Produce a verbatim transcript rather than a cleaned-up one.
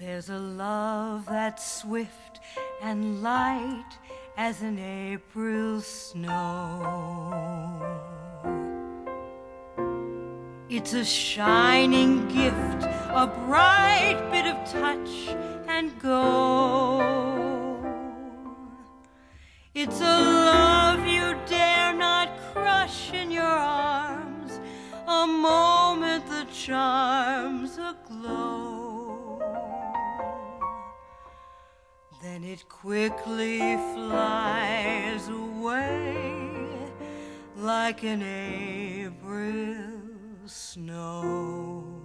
There's a love that's swift and light as an April snow. It's a shining gift, a bright bit of touch and go. It's a love you dare not crush in your arms, a moment that charms a glow. Then it quickly flies away like an April snow.